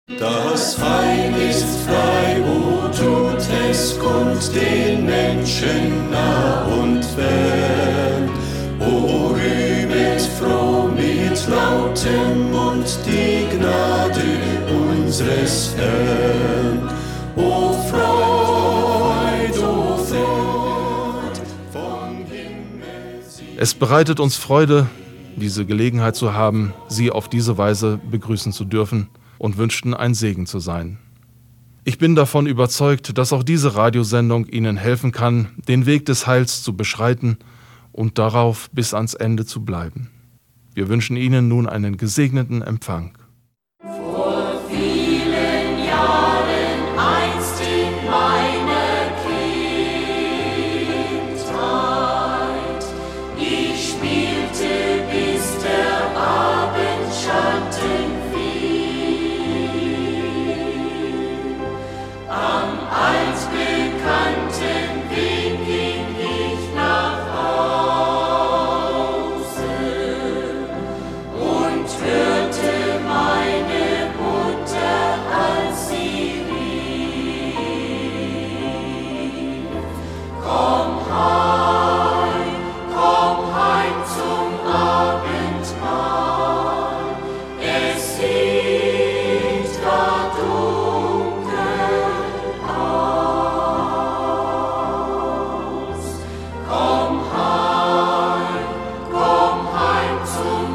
Das Heil ist frei, wo tut es kund, den Menschen nah und fern. O rühmet froh mit lautem Mund die Gnade unseres Herrn. O Freud vom Himmel. Es bereitet uns Freude, diese Gelegenheit zu haben, Sie auf diese Weise begrüßen zu dürfen und wünschten ein Segen zu sein. Ich bin davon überzeugt, dass auch diese Radiosendung Ihnen helfen kann, den Weg des Heils zu beschreiten und darauf bis ans Ende zu bleiben. Wir wünschen Ihnen nun einen gesegneten Empfang. Vor vielen Jahren einst in meiner Kindheit, ich spielte, bis der Abendschatten am altbekannten Weg ging ich nach Hause und hörte meine Mutter, als sie rief: Komm heim zum Abendmahl, es sieht gar dunkel aus. Komm heim zum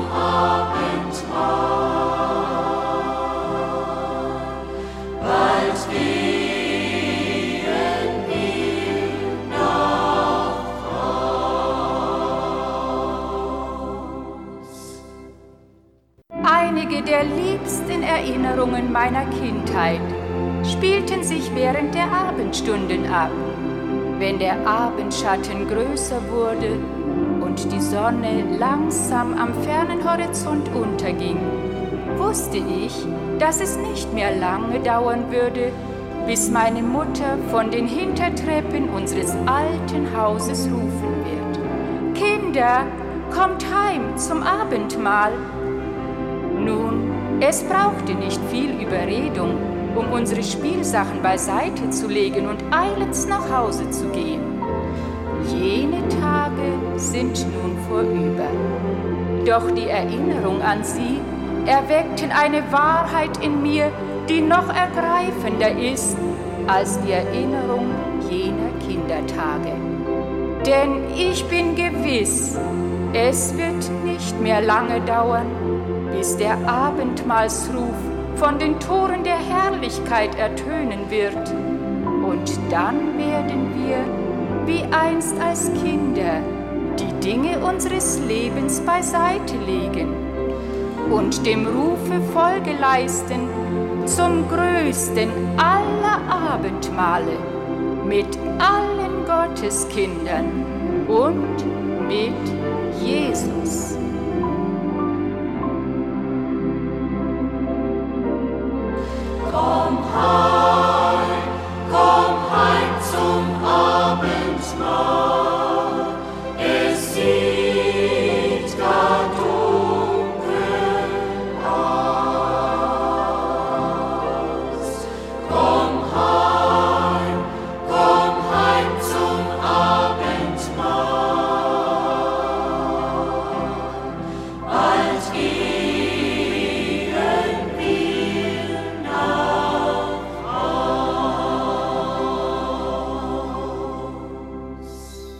Abendmahl. Bald gehen wir nach Haus. Einige der liebsten Erinnerungen meiner Kindheit spielten sich während der Abendstunden ab. Wenn der Abendschatten größer wurde und die Sonne langsam am fernen Horizont unterging, wusste ich, dass es nicht mehr lange dauern würde, bis meine Mutter von den Hintertreppen unseres alten Hauses rufen wird: Kinder, kommt heim zum Abendmahl. Nun, es brauchte nicht viel Überredung, um unsere Spielsachen beiseite zu legen und eilends nach Hause zu gehen. Jene Tage sind nun vorüber. Doch die Erinnerung an sie erweckten eine Wahrheit in mir, die noch ergreifender ist als die Erinnerung jener Kindertage. Denn ich bin gewiss, es wird nicht mehr lange dauern, bis der Abendmahlsruf von den Toren der Herrlichkeit ertönen wird. Und dann werden wir, wie einst als Kinder, die Dinge unseres Lebens beiseite legen und dem Rufe Folge leisten zum größten aller Abendmahle mit allen Gotteskindern und mit Jesus. Komm heim zum Abendmahl, es sieht gar dunkel aus. Komm heim zum Abendmahl, bald gehen wir nach Haus.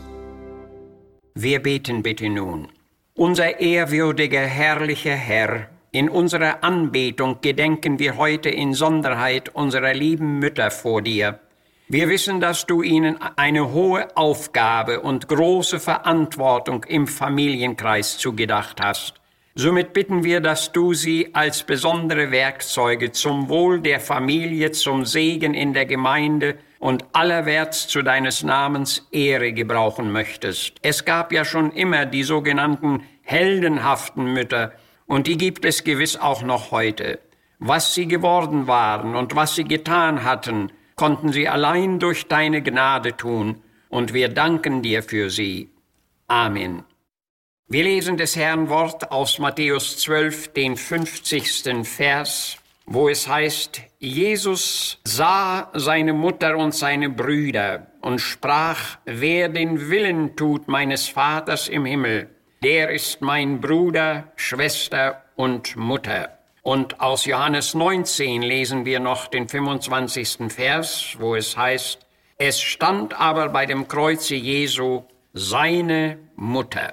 Wir beten bitte nun. Unser ehrwürdiger, herrlicher Herr, in unserer Anbetung gedenken wir heute in Sonderheit unserer lieben Mütter vor dir. Wir wissen, dass du ihnen eine hohe Aufgabe und große Verantwortung im Familienkreis zugedacht hast. Somit bitten wir, dass du sie als besondere Werkzeuge zum Wohl der Familie, zum Segen in der Gemeinde und allerwärts zu deines Namens Ehre gebrauchen möchtest. Es gab ja schon immer die sogenannten heldenhaften Mütter, und die gibt es gewiss auch noch heute. Was sie geworden waren und was sie getan hatten, konnten sie allein durch deine Gnade tun, und wir danken dir für sie. Amen. Wir lesen des Herrn Wort aus Matthäus 12, den 50. Vers. wo es heißt, Jesus sah seine Mutter und seine Brüder und sprach, wer den Willen tut meines Vaters im Himmel, der ist mein Bruder, Schwester und Mutter. Und aus Johannes 19 lesen wir noch den 25. Vers, wo es heißt, es stand aber bei dem Kreuze Jesu seine Mutter.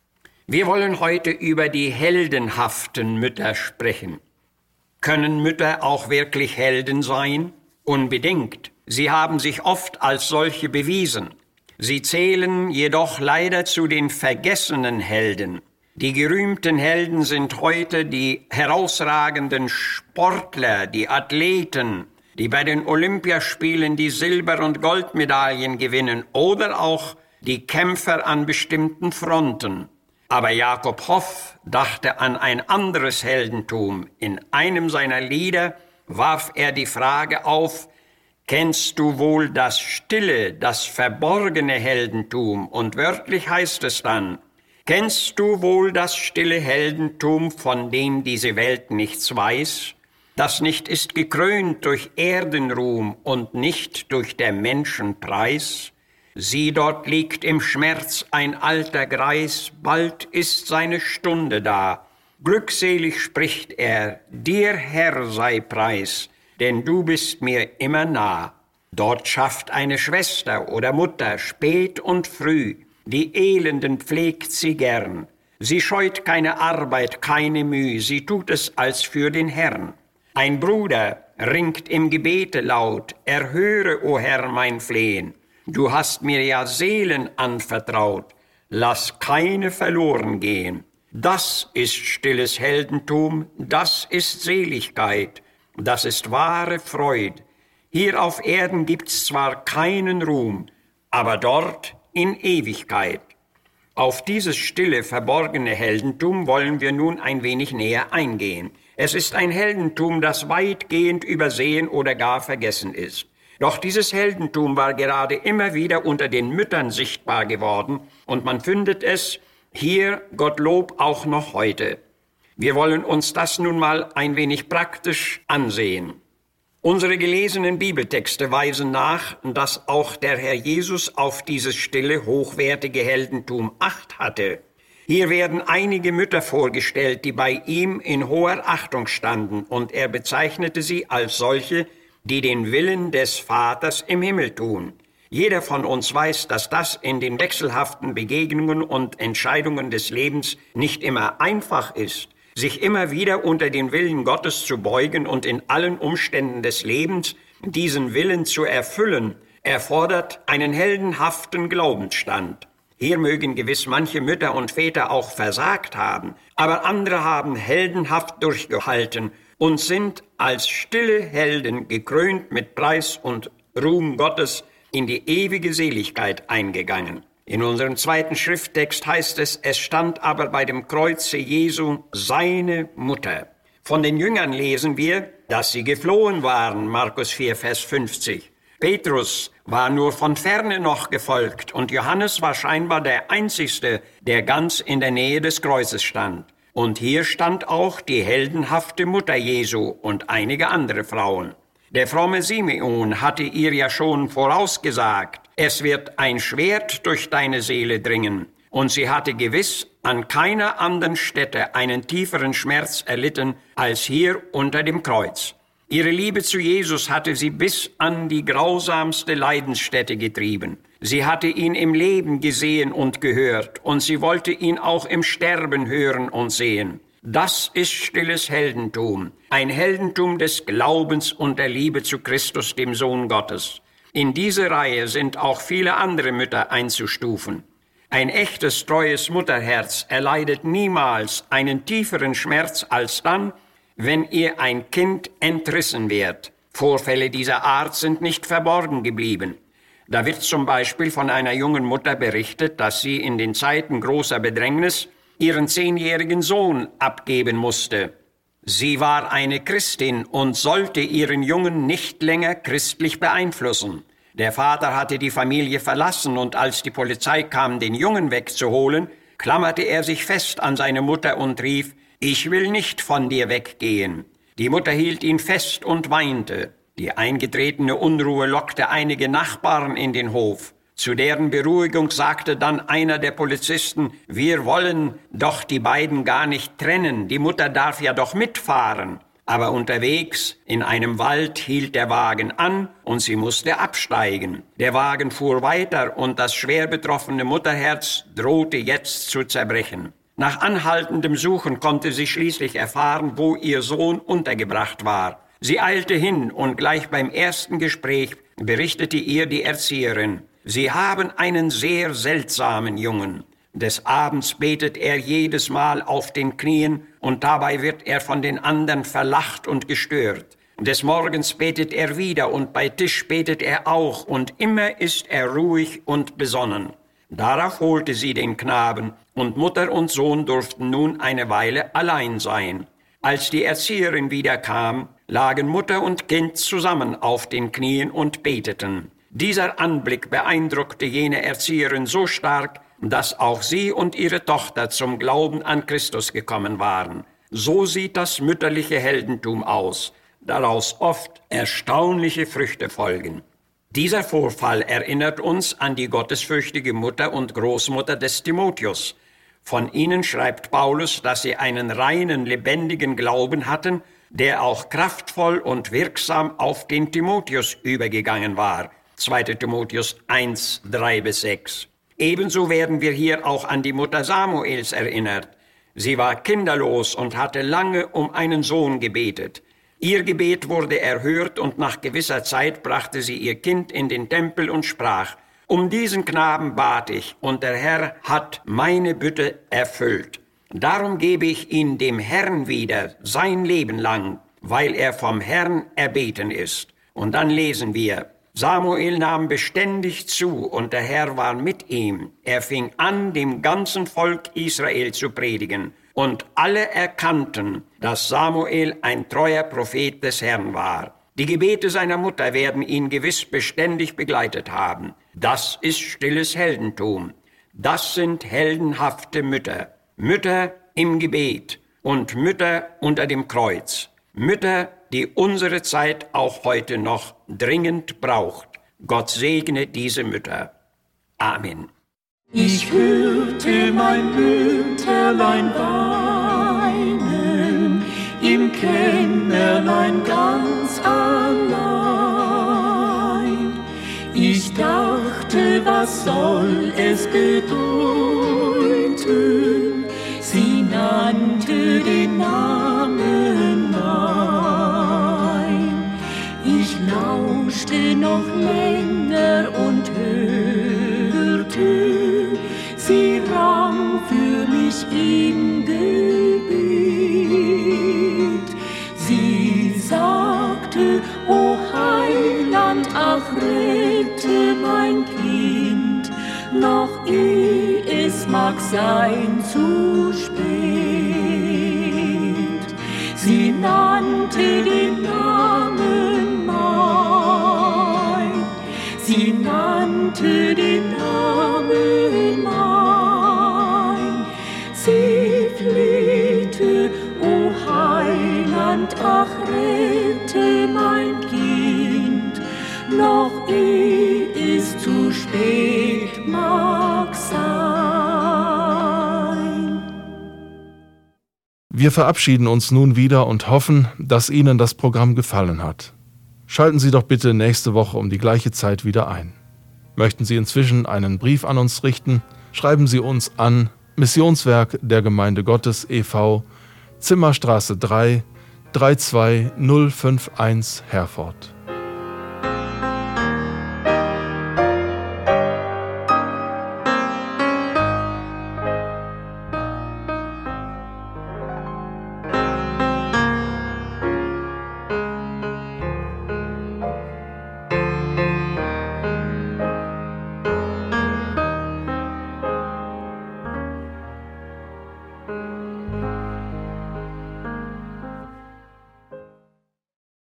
Wir wollen heute über die heldenhaften Mütter sprechen. Können Mütter auch wirklich Helden sein? Unbedingt. Sie haben sich oft als solche bewiesen. Sie zählen jedoch leider zu den vergessenen Helden. Die gerühmten Helden sind heute die herausragenden Sportler, die Athleten, die bei den Olympiaspielen die Silber- und Goldmedaillen gewinnen oder auch die Kämpfer an bestimmten Fronten. Aber Jakob Hoff dachte an ein anderes Heldentum. In einem seiner Lieder warf er die Frage auf, kennst du wohl das stille, das verborgene Heldentum? Und wörtlich heißt es dann, kennst du wohl das stille Heldentum, von dem diese Welt nichts weiß? Das nicht ist gekrönt durch Erdenruhm und nicht durch der Menschen Preis? Sieh, dort liegt im Schmerz ein alter Greis, bald ist seine Stunde da. Glückselig spricht er, dir Herr sei Preis, denn du bist mir immer nah. Dort schafft eine Schwester oder Mutter spät und früh, die Elenden pflegt sie gern. Sie scheut keine Arbeit, keine Mühe, sie tut es als für den Herrn. Ein Bruder ringt im Gebete laut, erhöre, o Herr, mein Flehen. Du hast mir ja Seelen anvertraut, lass keine verloren gehen. Das ist stilles Heldentum, das ist Seligkeit, das ist wahre Freud. Hier auf Erden gibt's zwar keinen Ruhm, aber dort in Ewigkeit. Auf dieses stille, verborgene Heldentum wollen wir nun ein wenig näher eingehen. Es ist ein Heldentum, das weitgehend übersehen oder gar vergessen ist. Doch dieses Heldentum war gerade immer wieder unter den Müttern sichtbar geworden und man findet es hier, Gottlob, auch noch heute. Wir wollen uns das nun mal ein wenig praktisch ansehen. Unsere gelesenen Bibeltexte weisen nach, dass auch der Herr Jesus auf dieses stille, hochwertige Heldentum Acht hatte. Hier werden einige Mütter vorgestellt, die bei ihm in hoher Achtung standen, und er bezeichnete sie als solche, die den Willen des Vaters im Himmel tun. Jeder von uns weiß, dass das in den wechselhaften Begegnungen und Entscheidungen des Lebens nicht immer einfach ist. Sich immer wieder unter den Willen Gottes zu beugen und in allen Umständen des Lebens diesen Willen zu erfüllen, erfordert einen heldenhaften Glaubensstand. Hier mögen gewiss manche Mütter und Väter auch versagt haben, aber andere haben heldenhaft durchgehalten und sind als stille Helden gekrönt mit Preis und Ruhm Gottes in die ewige Seligkeit eingegangen. In unserem zweiten Schrifttext heißt es, es stand aber bei dem Kreuze Jesu seine Mutter. Von den Jüngern lesen wir, dass sie geflohen waren, Markus 4, Vers 50. Petrus war nur von ferne noch gefolgt und Johannes war scheinbar der Einzigste, der ganz in der Nähe des Kreuzes stand. Und hier stand auch die heldenhafte Mutter Jesu und einige andere Frauen. Der fromme Simeon hatte ihr ja schon vorausgesagt, es wird ein Schwert durch deine Seele dringen. Und sie hatte gewiss an keiner anderen Stätte einen tieferen Schmerz erlitten als hier unter dem Kreuz. Ihre Liebe zu Jesus hatte sie bis an die grausamste Leidensstätte getrieben. Sie hatte ihn im Leben gesehen und gehört, und sie wollte ihn auch im Sterben hören und sehen. Das ist stilles Heldentum, ein Heldentum des Glaubens und der Liebe zu Christus, dem Sohn Gottes. In diese Reihe sind auch viele andere Mütter einzustufen. Ein echtes, treues Mutterherz erleidet niemals einen tieferen Schmerz als dann, wenn ihr ein Kind entrissen wird. Vorfälle dieser Art sind nicht verborgen geblieben. Da wird zum Beispiel von einer jungen Mutter berichtet, dass sie in den Zeiten großer Bedrängnis ihren 10-jährigen Sohn abgeben musste. Sie war eine Christin und sollte ihren Jungen nicht länger christlich beeinflussen. Der Vater hatte die Familie verlassen und als die Polizei kam, den Jungen wegzuholen, klammerte er sich fest an seine Mutter und rief, ich will nicht von dir weggehen. Die Mutter hielt ihn fest und weinte. Die eingetretene Unruhe lockte einige Nachbarn in den Hof. Zu deren Beruhigung sagte dann einer der Polizisten, wir wollen doch die beiden gar nicht trennen, die Mutter darf ja doch mitfahren. Aber unterwegs in einem Wald hielt der Wagen an und sie musste absteigen. Der Wagen fuhr weiter und das schwer betroffene Mutterherz drohte jetzt zu zerbrechen. Nach anhaltendem Suchen konnte sie schließlich erfahren, wo ihr Sohn untergebracht war. Sie eilte hin und gleich beim ersten Gespräch berichtete ihr die Erzieherin: Sie haben einen sehr seltsamen Jungen. Des Abends betet er jedes Mal auf den Knien und dabei wird er von den anderen verlacht und gestört. Des Morgens betet er wieder und bei Tisch betet er auch und immer ist er ruhig und besonnen. Darauf holte sie den Knaben und Mutter und Sohn durften nun eine Weile allein sein. Als die Erzieherin wiederkam, lagen Mutter und Kind zusammen auf den Knien und beteten. Dieser Anblick beeindruckte jene Erzieherin so stark, dass auch sie und ihre Tochter zum Glauben an Christus gekommen waren. So sieht das mütterliche Heldentum aus, daraus oft erstaunliche Früchte folgen. Dieser Vorfall erinnert uns an die gottesfürchtige Mutter und Großmutter des Timotheus. Von ihnen schreibt Paulus, dass sie einen reinen, lebendigen Glauben hatten, der auch kraftvoll und wirksam auf den Timotheus übergegangen war. 2. Timotheus 1, 3-6. Ebenso werden wir hier auch an die Mutter Samuels erinnert. Sie war kinderlos und hatte lange um einen Sohn gebetet. Ihr Gebet wurde erhört und nach gewisser Zeit brachte sie ihr Kind in den Tempel und sprach: Um diesen Knaben bat ich, und der Herr hat meine Bitte erfüllt. Darum gebe ich ihn dem Herrn wieder sein Leben lang, weil er vom Herrn erbeten ist. Und dann lesen wir: Samuel nahm beständig zu, und der Herr war mit ihm. Er fing an, dem ganzen Volk Israel zu predigen. Und alle erkannten, dass Samuel ein treuer Prophet des Herrn war. Die Gebete seiner Mutter werden ihn gewiss beständig begleitet haben. Das ist stilles Heldentum. Das sind heldenhafte Mütter. Mütter im Gebet und Mütter unter dem Kreuz. Mütter, die unsere Zeit auch heute noch dringend braucht. Gott segne diese Mütter. Amen. Ich hörte mein Mütterlein weinen, im Kämmerlein ganz allein. Ich dachte, was soll es bedeuten? Sie nannte den Namen mein. Ich lauschte noch länger und hörte, sie rang für mich im Gebet. Sie sagte: O Heiland, ach rette mein Kind, noch ehe es mag sein zu spät. Sie nannte den Namen mein, sie nannte den Namen mein. Sie flehte: O Heiland, ach rette mein Kind, noch ehe es zu spät mag sein. Wir verabschieden uns nun wieder und hoffen, dass Ihnen das Programm gefallen hat. Schalten Sie doch bitte nächste Woche um die gleiche Zeit wieder ein. Möchten Sie inzwischen einen Brief an uns richten, schreiben Sie uns an Missionswerk der Gemeinde Gottes e.V., Zimmerstraße 3, 32051 Herford.